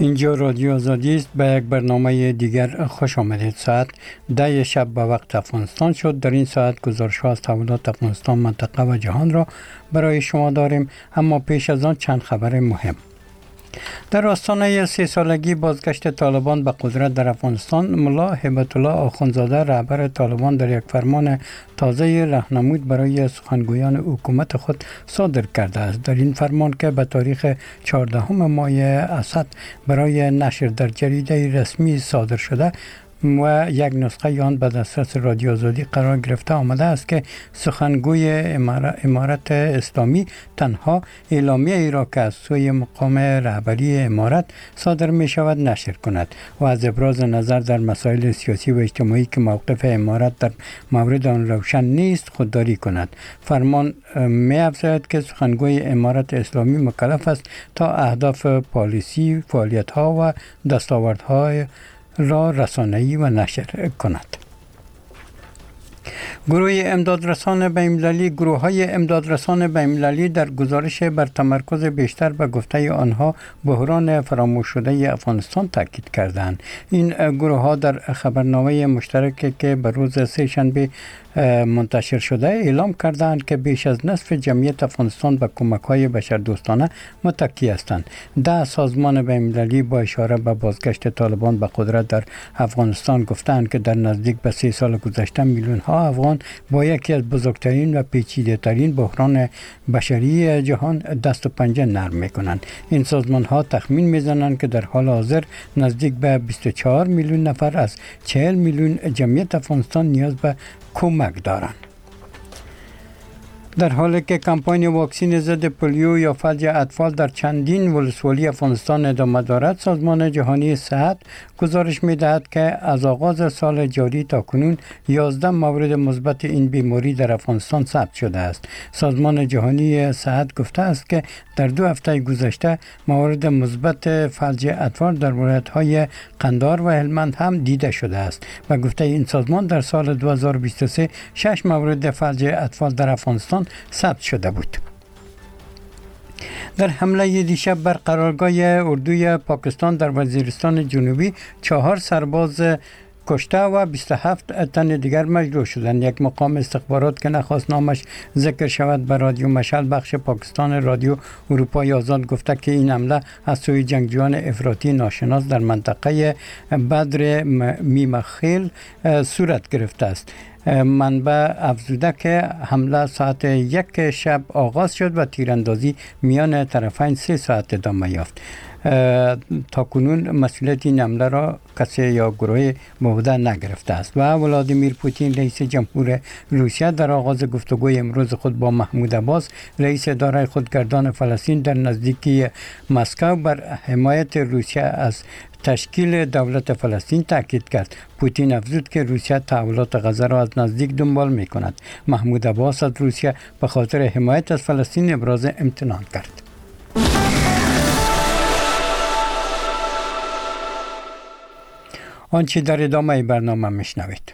اینجا رادیو آزادی است. به یک برنامه دیگر خوش آمدید. ساعت 10 شب به وقت افغانستان شد. در این ساعت گزارش‌ها از تحولات افغانستان، منطقه و جهان را برای شما داریم، اما پیش از آن چند خبر مهم. در آستانه 3 سالگی بازگشت طالبان به قدرت در افغانستان، ملا هیبت الله آخوندزاده رهبر طالبان در یک فرمان تازه راهنمود برای سخنگویان حکومت خود صادر کرده است. در این فرمان که به تاریخ 14 مای اسد برای نشر در جریده رسمی صادر شده و یک نسخه آن به دسترس رادیو آزادی قرار گرفته آمده است که سخنگوی امارت اسلامی تنها اعلامیه ای را که از سوی مقام رهبری امارت صادر می شود نشر کند و از ابراز نظر در مسائل سیاسی و اجتماعی که موقف امارت در مورد آن روشن نیست خودداری کند. فرمان می افزاید که سخنگوی امارت اسلامی مکلف است تا اهداف پالیسی، فعالیت‌ها و دستاوردهای را رسانه‌ای و نشر کند. گروه‌های امدادرسان بین‌المللی در گزارش بر تمرکز بیشتر به گفته آنها بحران فراموش شده افغانستان تاکید کردند. این گروه‌ها در خبرنامه مشترکی که به روز سه‌شنبه منتشر شده اعلام کردند که بیش از نصف جمعیت افغانستان به کمک‌های بشردوستانه متکی هستند. 10 سازمان بین‌المللی با اشاره به بازگشت طالبان به قدرت در افغانستان گفتند که در نزدیک به 3 سال گذشته میلیون‌ها افغان با یکی از بزرگترین و پیچیده‌ترین بحران بشری جهان دست و پنجه نرم می‌کنند. این سازمان‌ها تخمین می‌زنند که در حال حاضر نزدیک به 24 میلیون نفر از 40 میلیون جمعیت افغانستان نیاز به کمک دارند. در حالی که کمپاین واکسن ضد پولیو یا فلج اطفال در چندین ولسوالی افغانستان ادامه دارد، سازمان جهانی صحت گزارش می‌دهد که از آغاز سال جاری تا کنون 11 مورد مثبت این بیماری در افغانستان ثبت شده است. سازمان جهانی صحت گفته است که در 2 هفته گذشته موارد مثبت فلج اطفال در ولایت‌های قندهار و هلمند هم دیده شده است و گفته این سازمان در سال 2023 6 مورد فلج اطفال در افغانستان ثبت شده بود. در حمله دیشب بر قرارگاه اردوی پاکستان در وزیرستان جنوبی 4 سرباز کشته و 27 تن دیگر مجروح شدند. یک مقام استخبارات که نخواست نامش ذکر شود به رادیو مشعل بخش پاکستان رادیو اروپای آزاد گفته که این حمله از سوی جنگجویان افراطی ناشناس در منطقه بدر میمخیل صورت گرفته است. منبع افزوده که حمله ساعت 1 شب آغاز شد و تیراندازی میان طرفین 3 ساعت ادامه یافت. تا کنون مسئولیت این حمله را کسی یا گروه به عهده نگرفته است. و ولادیمیر پوتین رئیس جمهور روسیه در آغاز گفتگوی امروز خود با محمود عباس رئیس اداره خودگردان فلسطین در نزدیکی مسکو بر حمایت روسیه از تشکیل دولت فلسطین تاکید کرد. پوتین افزود که روسیه تحولات غزه را از نزدیک دنبال می کند. محمود عباس از روسیه به خاطر حمایت از فلسطین ابراز امتنان کرد. آنچه در ادامه برنامه میشنوید.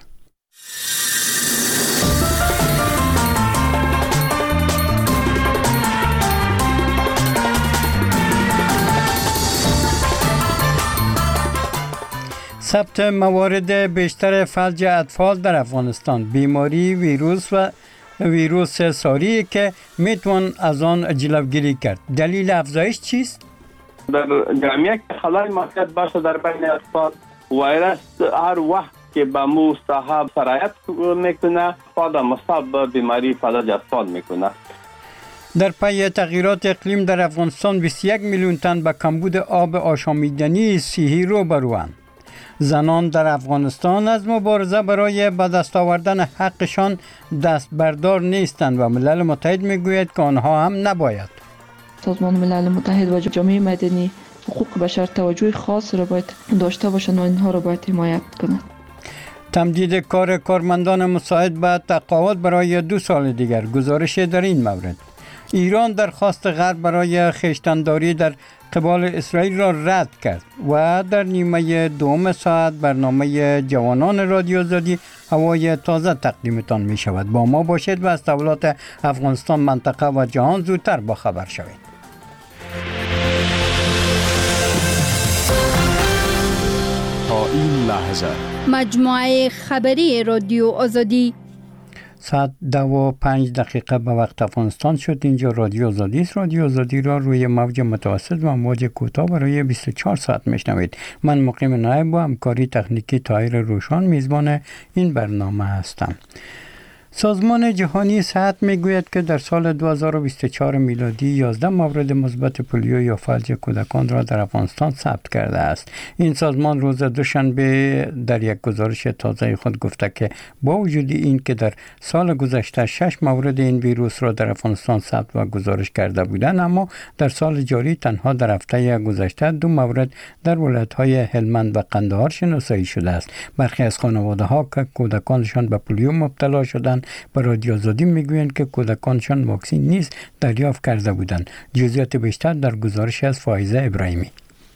ثبت موارد بیشتر فلج اطفال در افغانستان، بیماری ویروس ساری که میتوان از آن جلوگیری کرد. دلیل افزایش چیست؟ در جامعه که خلای موقعیت باشه در بین اطفال، ویروس هر وقت که به مو صاحب سرایت میکنه خود مصاب به بیماری فلج اطفال میکنه. در پی تغییرات اقلیم در افغانستان 21 میلیون تن به کمبود آب آشامیدنی صحی روبروند. زنان در افغانستان از مبارزه برای به دست آوردن حقشان دست بردار نیستند و ملل متحد میگوید که آنها هم نباید. سازمان ملل متحد و جامعه مدنی حقوق بشر توجه خاص را باید داشته باشند و اینها را باید حمایت کنند. تمدید کار کارمندان مساعد به تقاعد برای 2 سال دیگر. گزارش در این مورد. ایران درخواست غرب برای خویشتن‌داری در قبال اسرائیل را رد کرد و در نیمه دوم ساعت برنامه جوانان رادیو آزادی هوای تازه تقدیمتان می شود. با ما باشید و از تحولات افغانستان، منطقه و جهان زودتر با خبر شوید. این لحظه مجموعه خبری رادیو آزادی ساعت 2:05 به وقت افغانستان شد. اینجا رادیو آزادی است. رادیو آزادی را روی موج متوسط و موج کوتاه برای 24 ساعت میشنوید. من مقیم نایب با همکاری تکنیکی طاهر روشان میزبان این برنامه هستم. سازمان جهانی صحت میگوید که در سال 2024 میلادی 11 مورد مثبت پولیو یا فلج کودکان را در افغانستان ثبت کرده است. این سازمان روز دوشنبه در یک گزارش تازه خود گفته که با وجود این که در سال گذشته 6 مورد این ویروس را در افغانستان ثبت و گزارش کرده بودند، اما در سال جاری تنها در هفته گذشته 2 مورد در ولایت‌های هلمند و قندهار شناسایی شده است. برخی از خانواده‌ها که کودکانشان به پولیو مبتلا شدند به رادیو آزادی میگویند که کودکانشان واکسن نیز دریافت کرده بودند. جزئیات بیشتر در گزارش از فائزه ابراهیمی.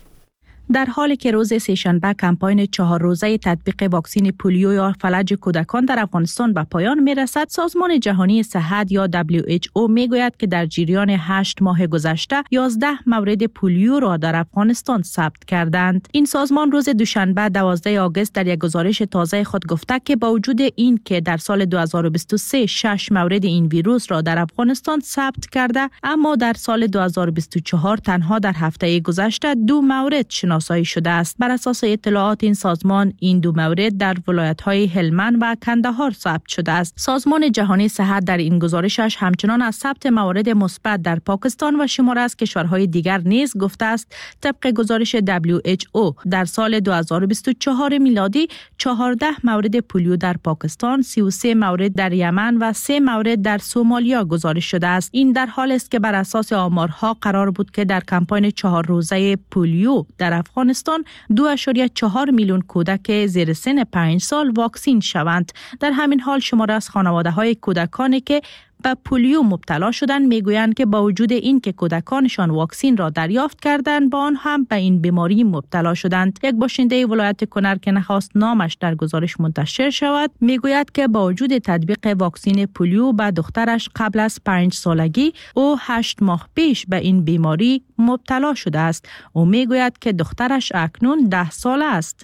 در حالی که روز سه‌شنبه کمپاین 4 روزه تطبیق واکسن پولیو یا فلج کودکان در افغانستان به پایان میرسد، سازمان جهانی صحت یا WHO میگوید که در جریان 8 ماه گذشته 11 مورد پولیو را در افغانستان ثبت کردند. این سازمان روز دوشنبه 12 آگوست در یک گزارش تازه خود گفته که با وجود این که در سال 2023 6 مورد این ویروس را در افغانستان ثبت کرده، اما در سال 2024 تنها در هفته گذشته 2 مورد شناسایی شده است. بر اساس اطلاعات این سازمان، این 2 مورد در ولایت‌های هلمند و کندهار ثبت شده است. سازمان جهانی صحت در این گزارشش همچنان از ثبت موارد مثبت در پاکستان و شماره از کشورهای دیگر نیز گفته است. طبق گزارش WHO در سال 2024 میلادی 14 مورد پولیو در پاکستان، 33 مورد در یمن و 3 مورد در سومالیا گزارش شده است. این در حالی است که بر اساس آمارها قرار بود که در کمپاین 4 روزه پولیو در افغانستان 2.4 میلیون کودک زیر سن 5 سال واکسین شوند. در همین حال شماره از خانواده‌های کودکانی که به پولیو مبتلا شدند میگویند که با وجود این که کودکانشان واکسن را دریافت کردند، با آن هم به این بیماری مبتلا شدند. یک باشنده ولایت کنر که نخواست نامش در گزارش منتشر شود میگوید که با وجود تطبیق واکسن پولیو به دخترش قبل از 5 سالگی او 8 ماه پیش به این بیماری مبتلا شده است. او میگوید که دخترش اکنون 10 ساله است.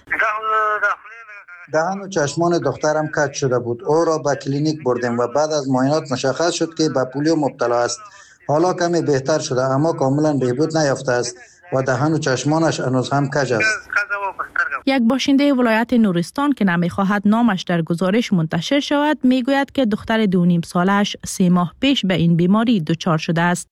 دهن و چشمان دخترم کج شده بود. او را به کلینیک بردیم و بعد از معاینات مشخص شد که به پولیو مبتلا است. حالا کمی بهتر شده اما کاملا بهبود نیافته است و دهن و چشمانش هنوز هم کج است. یک باشنده ولایت نورستان که نمیخواهد نامش در گزارش منتشر شود میگوید که دختر 2.5 سالش 3 ماه پیش به این بیماری دچار شده است.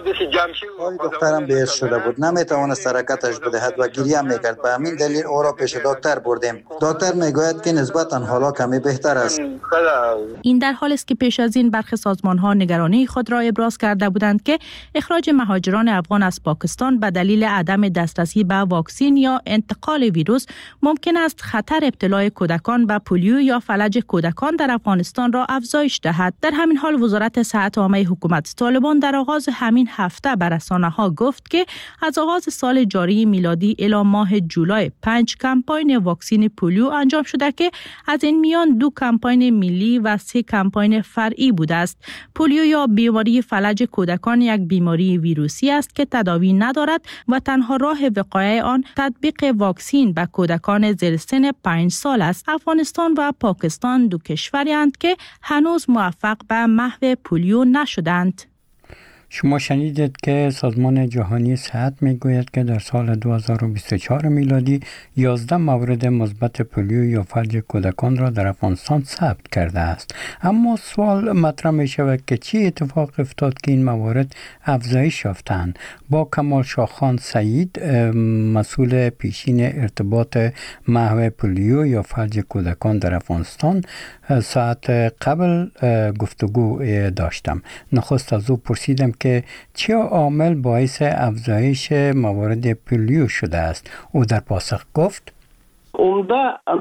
پای دخترم بیهوش شده بود، نمیتوانست حرکتش بدهد و گریه میکرد. به همین دلیل او را پیش دکتر بردیم. دکتر میگوید که نسبتا حالا کمی بهتر است. این در حالی است که پیش از این برخی سازمان‌ها نگرانی خود را ابراز کرده بودند که اخراج مهاجران افغان از پاکستان به دلیل عدم دسترسی به واکسن یا انتقال ویروس ممکن است خطر ابتلای کودکان به پولیو یا فلج کودکان در افغانستان را افزایش دهد. در همین حال وزارت صحت عامه حکومت طالبان در آغاز همین هفته به رسانه‌ها گفت که از آغاز سال جاری میلادی الی ماه جولای 5 کمپاین واکسن پولیو انجام شده که از این میان 2 کمپاین ملی و 3 کمپاین فرعی بوده است. پولیو یا بیماری فلج کودکان یک بیماری ویروسی است که تداوی ندارد و تنها راه وقایع آن تطبیق واکسن به کودکان زیر سن 5 سال است. افغانستان و پاکستان 2 کشوری‌اند که هنوز موفق به محو پولیو نشدند. شما شنیدید که سازمان جهانی صحت میگوید که در سال 2024 میلادی 11 مورد مثبت پولیو یا فلج کودکان را در افغانستان ثبت کرده است. اما سوال مطرح می شود که چه اتفاق افتاد که این موارد افزایش یافتند؟ با کمال شاخان سعید، مسئول پیشین ارتباط محو پولیو یا فلج کودکان در افغانستان، ساعت قبل گفتگو داشتم. نخست از او پرسیدم که چه عامل باعث افزایش موارد پولیو شده است. او در پاسخ گفت عمده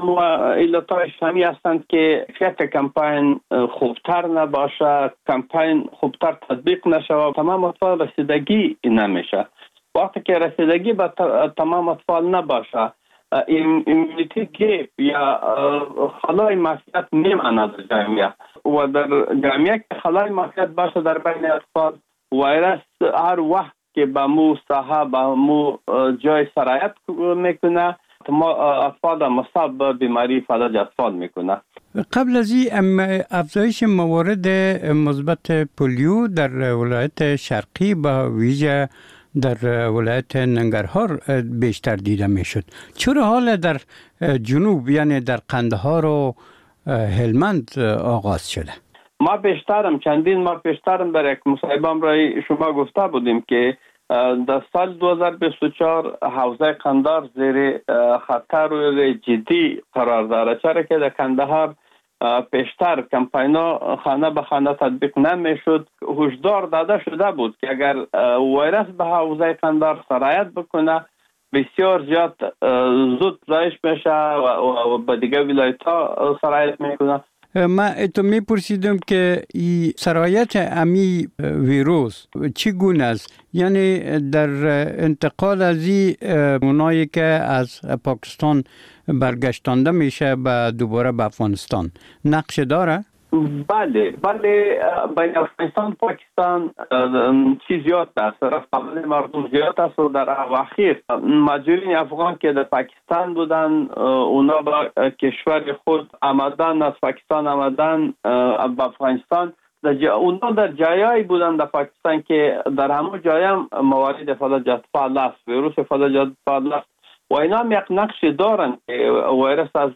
علتایش همی هستند که کیفیت کمپاین خوبتر نباشه، کمپاین خوبتر تطبیق نشه، تمام اطفال رسیدگی نمیشه. وقتی که رسیدگی به تمام اطفال نباشه، ایمیونیتی گیپ یا خلای معافیت میماند در جامعه و در جامعه که خلای معافیت باشه در بین اطفال، ویروس هر وقت که به مو ساحه به مو جای سرایت میکنه اطفال مصاب به بیماری فلج اطفال میکنه. قبل از این افزایش موارد مثبت پولیو در ولایت شرقی با ویژه در ولایت ننگرهار بیشتر دیده میشد. چرا حال در جنوب یعنی در قندهار و هلمند آغاز شده؟ چندین ماه پیشترم در یک مصاحبه برای شما گفته بودیم که در سال 2024 حوزه قندهار زیر خطر جدی قرار دارد، چرا که در قندهار پیشتر کمپینا خانه به خانه تطبیق نمیشد. هشدار داده شده بود که اگر ویروس به حوزه قندهار سرایت بکنه بسیار زیاد زود ضعیف میشه و به دیگه ولایت ها سرایت میکنه. من اتو میپرسیدم که این سرایت امی ویروس چگونه است؟ یعنی در انتقال از این اونایی که از پاکستان برگشتانده میشه به دوباره به افغانستان نقش داره؟ بله بین افغانستان و پاکستان چیز زیاد است، رفتن مردم زیاد است و در اواخر مهاجرین افغان که در پاکستان بودن اونا به کشور خود آمدن، از پاکستان آمدن به افغانستان. اونا در جایایی بودن در پاکستان که در همون جای هم موارد فلج اطفال است، ویروس فلج اطفال است و اینا هم یک نقش دارن که ویروس از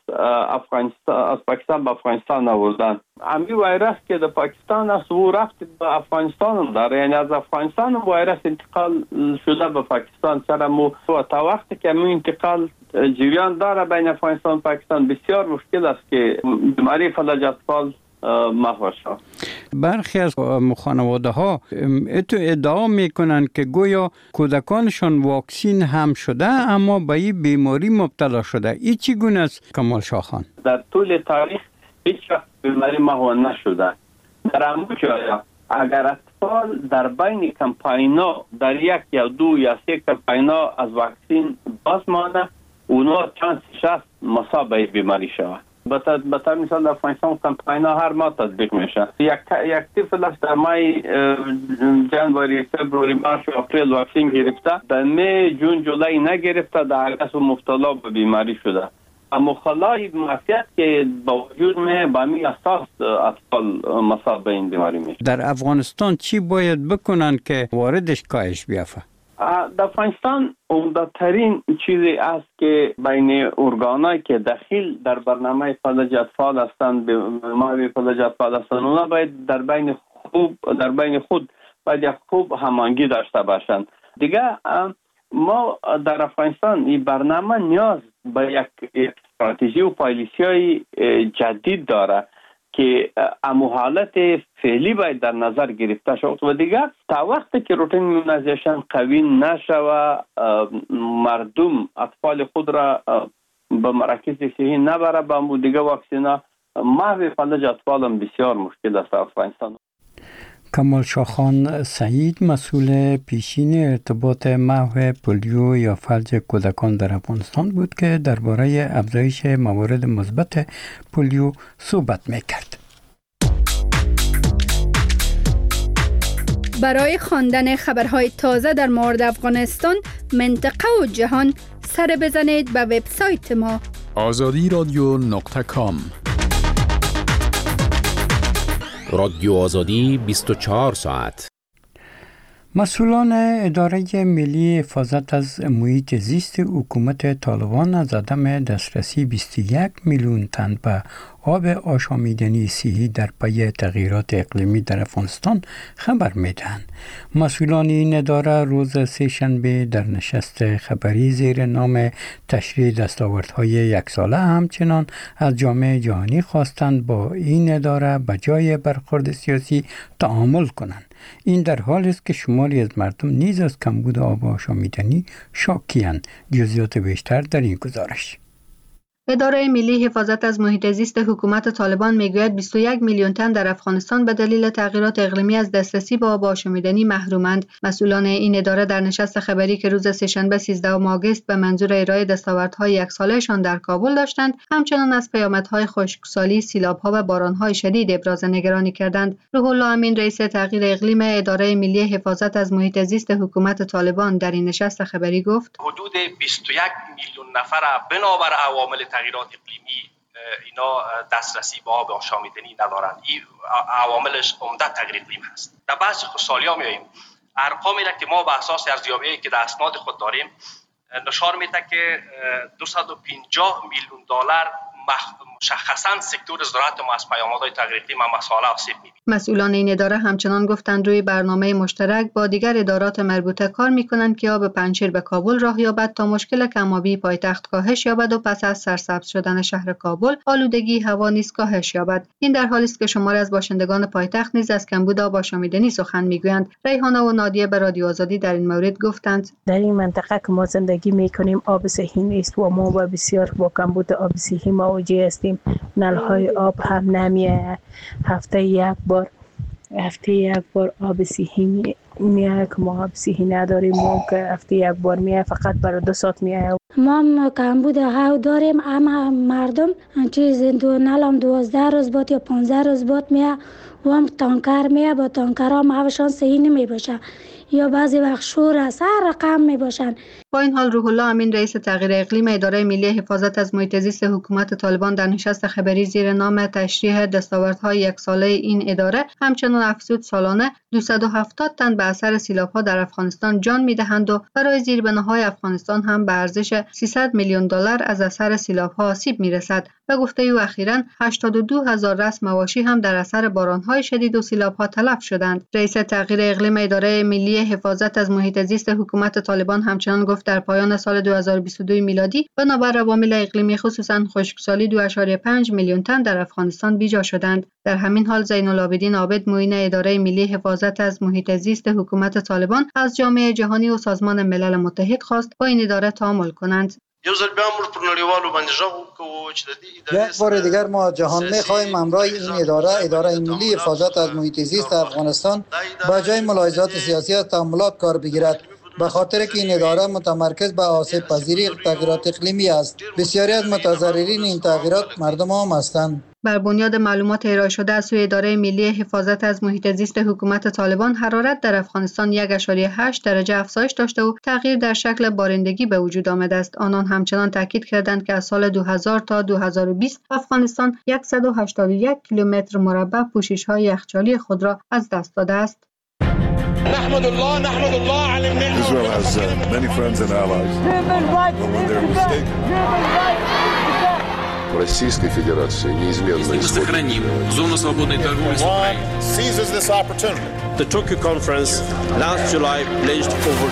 پاکستان به افغانستان آوردن. امی ویروس که در پاکستان است و رفت به افغانستان هم داره، یعنی از افغانستان هم ویروس انتقال شده به پاکستان. چرا مو تا وقتی که می انتقال جریان داره بین افغانستان و پاکستان بسیار مشکل است که بیماری فلج اطفال محو شد. برخی از خانواده ها ادعا میکنن که گویا کودکانشان واکسین هم شده اما به این بیماری مبتلا شده. این چگونه است کمال شاه خان؟ در طول تاریخ هیچ وقت بیماری محو نشده. در همون جایا اگر اطفال در بین کمپاینا در یک یا دو یا سه کمپاینا از واکسین باز مانه، اونا چانس شست مصاب به بیماری شود. بطور مثال در افغانستان کمپینا هر ماه تطبیق میشه. یک طفل است در مای جنوری، فبروری، مارچ و اپریل واکسین گرفته، در می، جون، جولای نگرفته، در اگست مبتلا به بیماری شده. اما خلای معافیت که با وجود می با می اساس اطفال مصاب به این بیماری میشه. در افغانستان چی باید بکنن که واردش کاهش بیافته؟ در افغانستان عمده‌ترین چیزی است که بین ارگانایی که دخیل در برنامه فلج اطفال هستند، بیماری فلج اطفال هستند، اونا باید در بین خود باید یک خوب هماهنگی داشته باشند. دیگه ما در افغانستان این برنامه نیاز به یک استراتژی و پالیسی جدید داره که امو حالت فعلی باید در نظر گرفته شود و دیگر تا وقتی که روتین ایمونایزیشن قوی نشود، مردم اطفال خود را به مراکز صحی نبره به دیگر واکسینا، محو فلج اطفال هم بسیار مشکل است در افغانستان. کمال شاه خان سعید مسئول پیشین ارتباط محو پولیو یا فلج کودکان در افغانستان بود که درباره افزایش موارد مثبت پولیو صحبت می‌کرد. برای خواندن خبرهای تازه در مورد افغانستان، منطقه و جهان سر بزنید به وبسایت ما azadiradio.com. رادیو آزادی 24 ساعت. مسئولان اداره ملی حفاظت از محیط زیست حکومت طالبان از عدم دسترسی 21 میلیون تن به آب آشامیدنی صحی در پی تغییرات اقلیمی در افغانستان خبر میدهند. مسئولان این اداره روز سه‌شنبه در نشست خبری زیر نام تشریح دستاوردهای یک ساله همچنان از جامعه جهانی خواستند با این اداره به جای برخورد سیاسی تعامل کنند. این در حالی است که شماری از مردم نیز از کمبود آب آشامیدنی شاکی‌اند. جزئیات بیشتر در این گزارش. اداره ملی حفاظت از محیط زیست حکومت طالبان میگوید 21 میلیون تن در افغانستان به دلیل تغییرات اقلیمی از دسترسی به آب آشامیدنی محرومند. مسئولان این اداره در نشست خبری که روز سه‌شنبه 13 آگوست به منظور ارائه دستاوردهای یک سالهشان در کابل داشتند، همچنان از پیامدهای خشکسالی، سیلاب‌ها و باران‌های شدید ابراز نگرانی کردند. روح الله امین رئیس تغییر اقلیم اداره ملی حفاظت از محیط زیست حکومت طالبان در این نشست خبری گفت: حدود 21 میلیون نفر بنابر عوامل تغییرات اقلیمی اینا دسترسی به آب آشامیدنی ندارند. این عواملش عمده تغییر اقلیم هست. در بحث خشکسالی ها میاییم، ارقامی که ما به اساس ارزیابی‌ای که در اسناد خود داریم نشان میده که 250 میلیون دلار مشخصاً سکتور زراعت ما از پیامدهای تغییر اقلیم مسائل آسیب می‌بینه. مسئولان این اداره همچنان گفتند روی برنامه مشترک با دیگر ادارات مربوطه کار می‌کنند که آب پنجشیر به کابل راه یابد تا مشکل کم‌آبی پایتخت کاهش یابد و پس از سرسبز شدن شهر کابل آلودگی هوا نیز کاهش یابد. این در حالی است که شماری از باشندگان پایتخت نیز از کمبود آب آشامیدنی سخن می‌گویند. ریحانه و نادیه به رادیو آزادی در این مورد گفتند: در این منطقه که ما زندگی می‌کنیم آب صحی نیست و ما بسیار با کمبود آب صحی مواجه هستیم. نل‌های آب هم نمی‌آید. هفته یک بار آب صحی میاد که ما آب صحی نداریم. ما که هفته یک بار میاد فقط برای 2 ساعت میاد. ما کمبود هوا داریم، اما مردم چیز دو نلام 12 روز بعد یا 15 روز بعد میاد و هم تانکر میاد. با تانکرها هواشان صحی نمیباشه یا بعضی وقت شور است، هر رقم میباشن. با این حال روح الله امین رئیس تغییر اقلیم اداره ملی حفاظت از محیط زیست حکومت طالبان در نشست خبری زیر نام تشریح دستاوردهای یک ساله این اداره همچنان افزود سالانه 270 تن به اثر سیلاب‌ها در افغانستان جان می‌دهند و برای زیربناهای افغانستان هم به ارزش 300 میلیون دلار از اثر سیلاب‌ها آسیب می‌رسد. و گفته او اخیراً 82,000 رأس مواشی هم در اثر باران‌های شدید و سیلاب‌ها تلف شدند. رئیس تغییر اقلیم اداره ملی حفاظت از محیط زیست حکومت طالبان همچنان گفت در پایان سال 2022 میلادی بنابر عوامل اقلیمی خصوصاً خشکسالی 2.5 میلیون تن در افغانستان بیجا شدند. در همین حال زین العابدین عابد معین اداره ملی حفاظت از محیط زیست حکومت طالبان از جامعه جهانی و سازمان ملل متحد خواست با این اداره تعامل کنند. یک بار دیگر ما جهان می‌خواهیم همراه این اداره ملی حفاظت از محیط زیست افغانستان با جای ملاحظات سیاسی از تعاملات کار بگیرد، به خاطر که این اداره متمرکز به آسیب پذیری تغییرات اقلیمی است. بسیاری از متضررین این تغییرات مردم هم هستند. بر بنیاد معلومات ارائه شده از سوی اداره ملی حفاظت از محیط زیست حکومت طالبان، حرارت در افغانستان 1.8 درجه افزایش داشته و تغییر در شکل بارندگی به وجود آمده است. آنان همچنان تاکید کردند که از سال 2000 تا 2020 افغانستان 181 کیلومتر مربع پوشش‌های یخچالی خود را از دست داده است. نحمد الله على النعمة. Israel has many friends and allies. When they're mistaken. Российской Федерации неизменно сохраним зону свободной торговли с Украиной. Seizes this opportunity. The Tokyo conference last July pledged over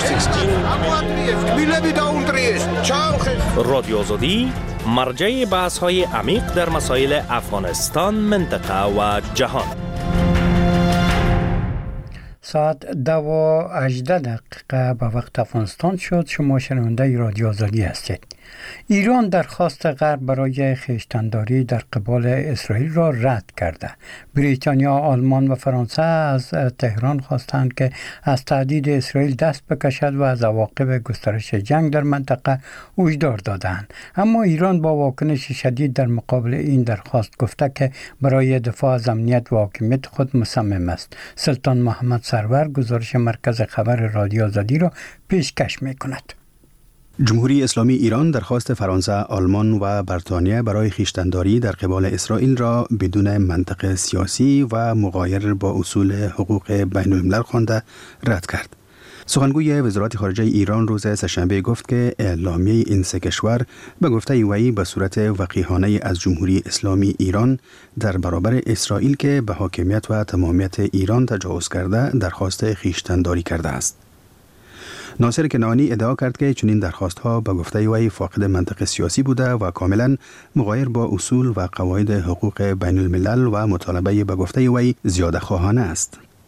16 رادیو آزادی مرجع بحث‌های عمیق در مسائل افغانستان، منطقه و جهان. ساعت 2:18 به وقت افغانستان شد. شما شنونده رادیو آزادی هستید. ایران درخواست غرب برای خویشتن‌داری در قبال اسرائیل را رد کرده. بریتانیا، آلمان و فرانسه از تهران خواستند که از تهدید اسرائیل دست بکشد و از عواقب گسترش جنگ در منطقه هشدار دادند. اما ایران با واکنش شدید در مقابل این درخواست گفته که برای دفاع از امنیت و حاکمیت خود مصمم است. سلطان محمد سرور گزارش مرکز خبر رادیو آزادی را پیشکش می‌کند. جمهوری اسلامی ایران درخواست فرانسه، آلمان و بریتانیا برای خویشتن‌داری در قبال اسرائیل را بدون منطق سیاسی و مغایر با اصول حقوق بین الملل خوانده رد کرد. سخنگوی وزارت خارجه ایران روز سه‌شنبه گفت که اعلامیه این سه کشور به گفته وی به صورت وقیحانه از جمهوری اسلامی ایران در برابر اسرائیل که به حاکمیت و تمامیت ایران تجاوز کرده درخواست خویشتن‌داری کرده است. ناصر کنعانی ادعا کرد که چنین درخواست‌ها به گفته وی فاقد منطق سیاسی بوده و کاملا مغایر با اصول و قواعد حقوق بین الملل و مطالبه به گفته وی زیاده خواهانه است.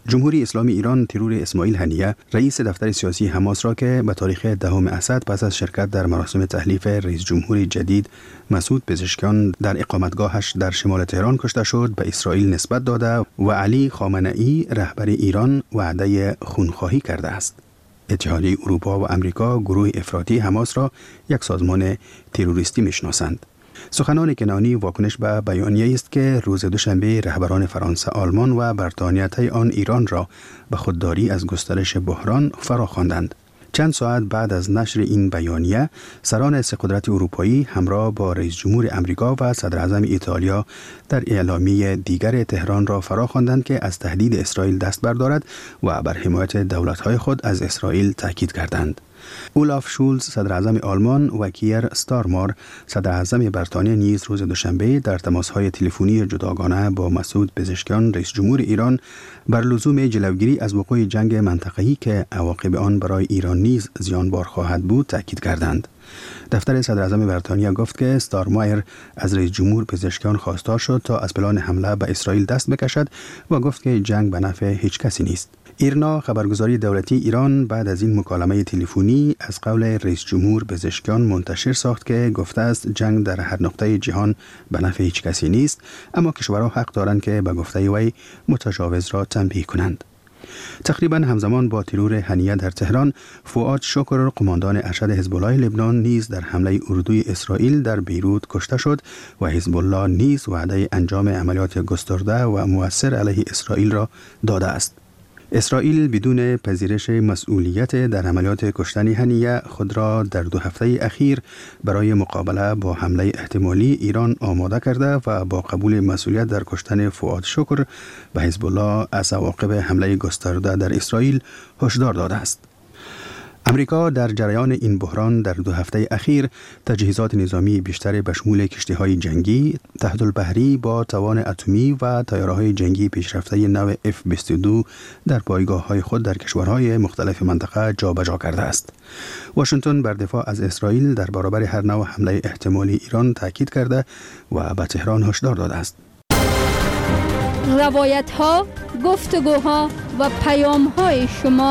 جمهوری اسلامی ایران ترور اسماعیل هنیه رئیس دفتر سیاسی حماس را که به تاریخ 10 اسد پس از شرکت در مراسم تحلیف رئیس جمهور جدید مسعود پزشکیان در اقامتگاهش در شمال تهران کشته شد به اسرائیل نسبت داده و علی خامنه‌ای رهبر ایران وعده خونخواهی کرده است. اتحادیه اروپا و امریکا گروه افراطی حماس را یک سازمان تروریستی میشناسند. سخنان کنانی واکنش به بیانیه است که روز دوشنبه رهبران فرانسه، آلمان و بریتانیا طی آن ایران را به خودداری از گسترش بحران فرا خواندند. چند ساعت بعد از نشر این بیانیه، سران سه قدرت اروپایی همراه با رئیس جمهور امریکا و صدر اعظم ایتالیا در اعلامیه دیگر تهران را فرا خواندند که از تهدید اسرائیل دست بردارد و بر حمایت دولت‌های خود از اسرائیل تاکید کردند. اولاف شولز صدر اعظم آلمان و کیر ستارمار صدر اعظم بریتانیا نیز روز دوشنبه در تماس‌های تلفنی جداگانه با مسعود پزشکیان رئیس جمهور ایران بر لزوم جلوگیری از وقوع جنگ منطقه‌ای که عواقب آن برای ایران نیز زیانبار خواهد بود تاکید کردند. دفتر صدر اعظم بریتانیا گفت که ستارمایر از رئیس جمهور پزشکیان خواستار شد تا از پلان حمله به اسرائیل دست بکشد و گفت که جنگ به نفع هیچ کسی نیست. ایرنا خبرگزاری دولتی ایران بعد از این مکالمه تلفنی از قول رئیس جمهور پزشکیان منتشر ساخت که گفته است جنگ در هر نقطه جهان به نفع هیچ کسی نیست، اما کشورها حق دارند که به گفته وی متجاوز را تنبیه کنند. تقریبا همزمان با ترور هنیه در تهران، فؤاد شکر قماندان ارشد حزب الله لبنان نیز در حمله اردوی اسرائیل در بیروت کشته شد و حزب الله نیز وعده انجام عملیات گسترده و مؤثر علیه اسرائیل را داده است. اسرائیل بدون پذیرش مسئولیت در عملیات کشتن هنیه خود را در 2 هفته اخیر برای مقابله با حمله احتمالی ایران آماده کرده و با قبول مسئولیت در کشتن فؤاد شکر به حزب الله از عواقب حمله گسترده در اسرائیل هشدار داده است. امریکا در جریان این بحران در 2 هفته اخیر تجهیزات نظامی بیشتر به شمول کشتی‌های جنگی، تحت‌البحری با توان اتمی و طیاره‌های جنگی پیشرفته نو F-22 در پایگاه‌های خود در کشورهای مختلف منطقه جابجا کرده است. واشنگتن بر دفاع از اسرائیل در برابر هر نوع حمله احتمالی ایران تاکید کرده و به تهران هشدار داده است. روایت‌ها، گفتگوها و پیام‌های شما.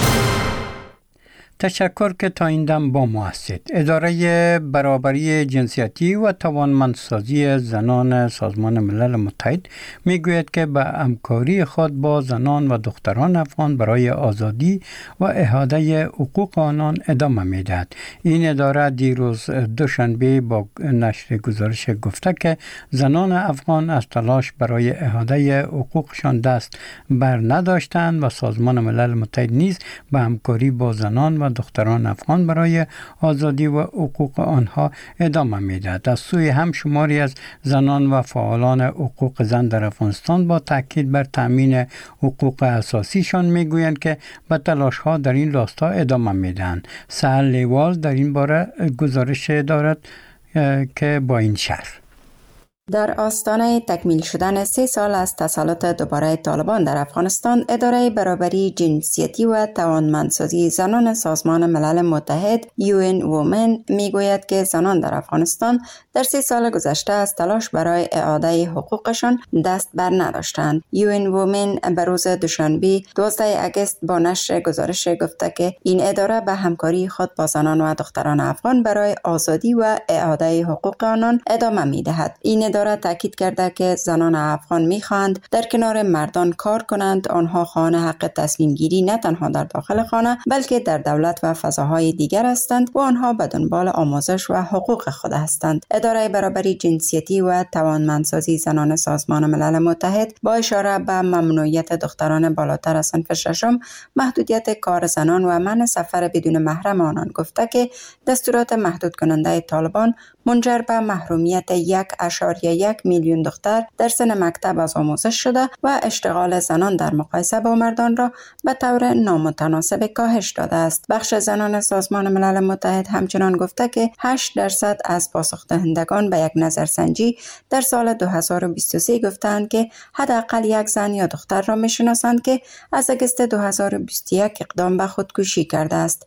تشکر که تا این دم با ما هستید. اداره برابری جنسیتی و توانمندسازی زنان سازمان ملل متحد میگوید که به همکاری خود با زنان و دختران افغان برای آزادی و احاطه حقوق آنان ادامه میدهد. این اداره دیروز دوشنبه با نشر گزارش گفته که زنان افغان از تلاش برای احاطه حقوقشان دست بر نداشتند و سازمان ملل متحد نیز به همکاری با زنان و دختران افغان برای آزادی و حقوق آنها ادامه میدهد. از سوی هم شماری از زنان و فعالان حقوق زن در افغانستان با تاکید بر تامین حقوق اساسیشان میگویند که به تلاش‌ها در این راستا ادامه میدهند. سهل لیوال در این باره گزارش دارد که با این شرح. در آستانه تکمیل شدن 3 سال از تسلط دوباره طالبان در افغانستان، اداره برابری جنسیتی و توانمندسازی زنان سازمان ملل متحد UN Women میگوید که زنان در افغانستان در 3 سال گذشته از تلاش برای اعاده حقوقشان دست بر نداشتند. UN Women به روز دوشنبه 12 اگست با نشر گزارش گفته که این اداره به همکاری خود با زنان و دختران افغان برای آزادی و اعاده حقوق آنان ادامه میدهد. این اداره تاکید کرده که زنان افغان میخواهند در کنار مردان کار کنند. آنها خواهان حق تصمیم گیری نه تنها در داخل خانه بلکه در دولت و فضاهای دیگر هستند و آنها به دنبال آموزش و حقوق خود هستند. اداره برابری جنسیتی و توانمندسازی زنان سازمان ملل متحد با اشاره به ممنوعیت دختران بالاتر از صنف 6، محدودیت کار زنان و منع سفر بدون محرم آنان گفته که دستورات محدود کننده طالبان منجر به محرومیت 1.1 میلیون دختر در سن مکتب از آموزش شده و اشتغال زنان در مقایسه با مردان را به طور نامتناسب کاهش داده است. بخش زنان سازمان ملل متحد همچنان گفته که 8% از پاسخ‌دهندگان به یک نظرسنجی در سال 2023 گفتند که حداقل یک زن یا دختر را می‌شناسند که از اگست 2021 اقدام به خودکشی کرده است.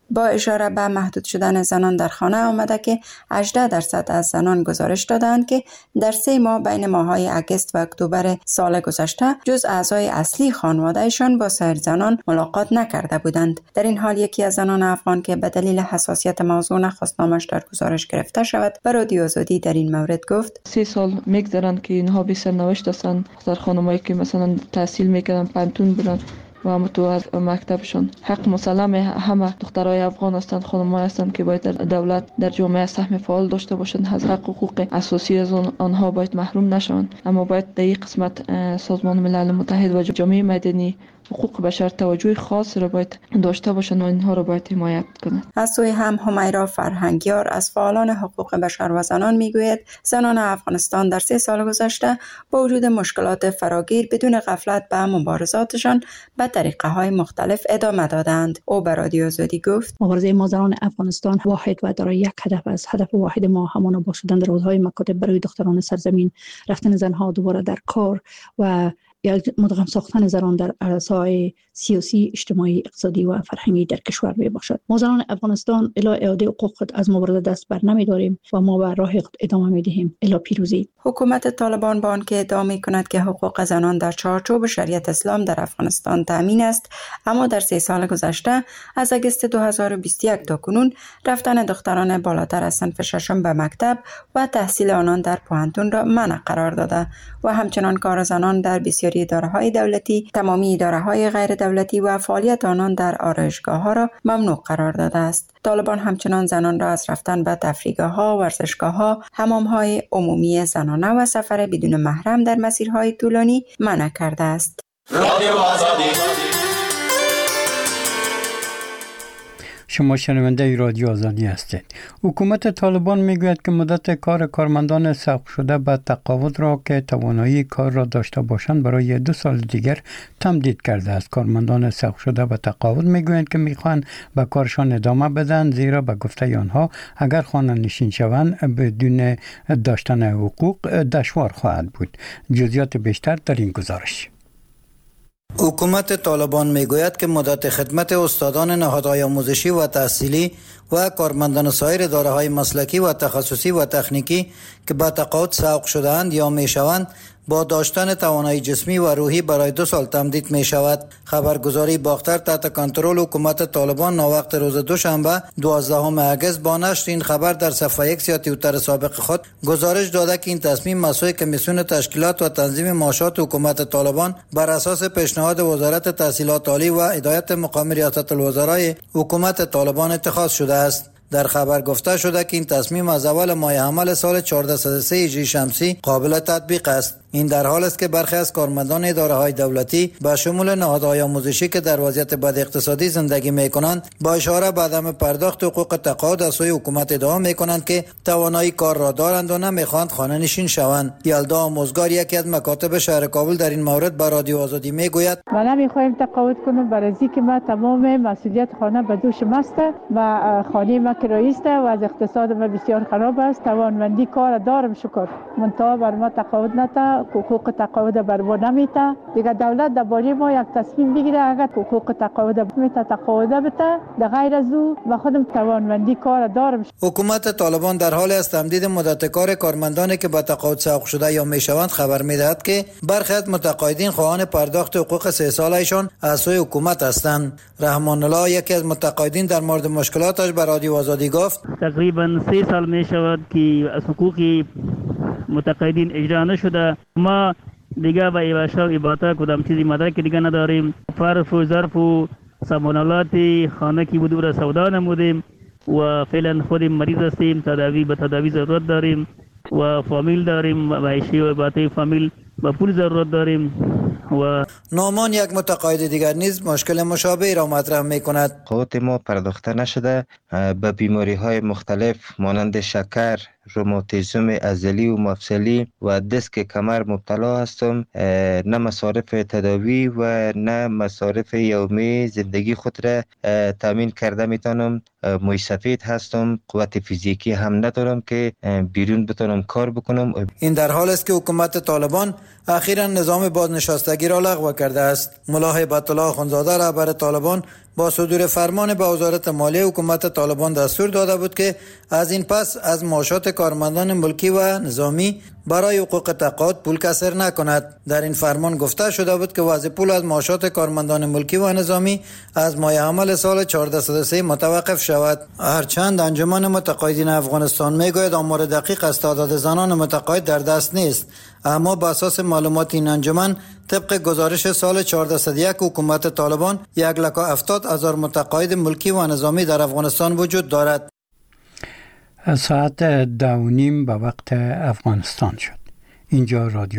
با اشاره به محدود شدن زنان در خانه آمده که 18% از زنان گزارش دادند که در 3 ماه بین ماه‌های اگست و اکتبر سال گذشته جز اعضای اصلی خانوادهشان با سایر زنان ملاقات نکرده بودند. در این حال یکی از زنان افغان که به دلیل حساسیت موضوع نخواست نامش در گزارش گرفته شود به رادیو آزادی در این مورد گفت 3 سال میگذرند که اینها بی سرنوشت هستند. در خانمایی که مثلا تحصیل میکردن پنتون بودن و هم تو از مکتبشون حق مسلم همه دخترای افغان هستند، خانم‌ها هستند که باید در دولت در جامعه سهم فعال داشته باشند، از حق حقوق اساسی از آنها باید محروم نشوند. اما باید در این قسمت سازمان ملل متحد و جامعه مدنی حقوق بشر توجه خاص را باید داشته باشند و اینها را باید حمایت کنند. از سوی هم همیرا فرهنگیار از فعالان حقوق بشر و زنان میگوید زنان افغانستان در 3 سال گذشته با وجود مشکلات فراگیر بدون غفلت به مبارزاتشان به طریقه‌های مختلف ادامه دادند. او به رادیو آزادی گفت مبارزه ما زنان افغانستان واحد و دارای یک هدف است. هدف واحد ما همان آباد شدن روزهای مکاتب برای دختران سرزمین، رفتن زنها دوباره در کار و یک مدغم ساختن زنان در عرصه‌های سیاسی، اجتماعی، اقتصادی و فرهنگی در کشور می باشد. ما زنان افغانستان الی اعاده حقوق خود از مبارزه دست بر نمی داریم و ما به راه خود ادامه می دهیم الی پیروزی. حکومت طالبان با آنکه ادعا می کند که حقوق زنان در چارچوب شریعت اسلام در افغانستان تامین است، اما در 3 سال گذشته از اگست 2021 تا کنون رفتن دختران بالاتر از صنف 6 به مکتب و تحصیل آنان در پوهنتون را منع قرار داده و همچنان کار زنان در بسیاری اداره‌های دولتی، تمامی اداره‌های غیر دولتی و فعالیت آنان در آرایشگاه‌ها را ممنوع قرار داده است. طالبان همچنان زنان را از رفتن به تفریحگاه‌ها، ورزشگاه‌ها، حمام‌های عمومی زنانه و سفر بدون محرم در مسیرهای طولانی منع کرده است. شما شنونده رادیو آزادی هستید. حکومت طالبان میگوید که مدت کار کارمندان سوق شده به تقاعد را که توانایی کار را داشته باشند برای 2 سال دیگر تمدید کرده است. کارمندان سوق شده به تقاعد میگویند که میخوان به کارشان ادامه بدن، زیرا به گفته آنها اگر خانه نشین شوند بدون داشتن حقوق دشوار خواهد بود. جزئیات بیشتر در این گزارش. حکومت طالبان میگوید که مدت خدمت استادان نهادهای آموزشی و تحصیلی و کارمندان سایر اداره‌های مسلکی و تخصصی و تکنیکی که به تقاعد سوق شده‌اند یا میشوند با داشتن توانایی جسمی و روحی برای 2 سال تمدید می شود. خبرگزاری باختر تحت کنترل حکومت طالبان ناوقت روز دوشنبه 12 اگست با نشر این خبر در صفحه ایکس یا توییتر سابق خود گزارش داده که این تصمیم مسئول کمیسیون تشکیلات و تنظیم معاشات حکومت طالبان بر اساس پیشنهاد وزارت تحصیلات عالی و هدایت مقام ریاست الوزرای حکومت طالبان اتخاذ شده است. در خبر گفته شده که این تصمیم از اول ماه حمل سال 1403 هجری شمسی قابل تطبیق است. این در حال است که برخی از کارمندان اداره‌های دولتی به شمول نهادهای آموزشی که در وضعیت بد اقتصادی زندگی می‌کنند با اشاره به عدم پرداخت حقوق تقاعد از سوی حکومت ادعا می‌کنند که توانایی کار را دارند و نمی‌خواهند خانه نشین شوند. یلدا آموزگار یکی از مکاتب شهر کابل در این مورد به رادیو آزادی میگوید ما نمی‌خواهیم تقاعد کنیم برای اینکه ما تمام مسئولیت خانه به دوش است و خانه ما کرایه است و از اقتصاد ما بسیار خراب است. توانمندی کار دارم شکر منتها بر ما تقاعد نتا حقوق تقاعد بر ما نمیته. دیگه دولت درباره ما یک تصمیم بگیره اگر حقوق تقاعد میته تقاعد بده، در غیر از او ما خودم توانمندی کار دارم. حکومت طالبان در حال است تمدید مدت کار کارمندانی که به تقاعد سوق شده یا میشوند خبر میدهد که برخی از متقاعدین خواهان پرداخت حقوق 3 سالهایشان از سوی حکومت هستند. رحمان الله یکی از متقاعدین در مورد مشکلاتش به رادیو آزادی گفت تقریبا 3 سال میشود که از حقوق متقاعدین اجرا نشده. ما دیگه به ایواشا ایباتا کدام چیزی مدرک دیگه نداریم. فرف و ظرف و سامانالات خانه کی بود را سودا نمودیم و فعلا خودیم مریض هستیم، تداوی ضرورت داریم و فامیل داریم و عیشی و ایباتا فامیل و پول ضرورت داریم. و نامان یک متقاعد دیگر نیز مشکل مشابهی را مطرح می‌کند. حقوق ما پرداخته نشده، به بیماری‌های مختلف مانند شکر، روماتیسم عضلی و مفصلی و دیسک کمر مبتلا هستم. نه مصارف تداوی و نه مصارف یومی زندگی خود را تامین کرده میتونم. موی سفید هستم، قوت فیزیکی هم ندارم که بیرون بتونم کار بکنم. این در حال است که حکومت طالبان اخیراً نظام بازنشستگی را لغو کرده است. ملا هیبت الله اخوندزاده رهبر طالبان با صدور فرمان به وزارت مالیه حکومت طالبان دستور داده بود که از این پس از معاشات کارمندان ملکی و نظامی برای حقوق تقاعد پول کسر نکند. در این فرمان گفته شده بود که وضع پول از معاشات کارمندان ملکی و نظامی از ماه عمل سال 1403 متوقف شود. هرچند انجمن متقاعدین افغانستان میگوید آمار دقیق از تعداد زنان متقاعد در دست نیست، اما بر اساس معلومات این انجمن طبق گزارش سال 1401 حکومت طالبان 1,70,000 متقاعد ملکی و نظامی در افغانستان وجود دارد. ساعت 2:30 به وقت افغانستان شد. اینجا رادیو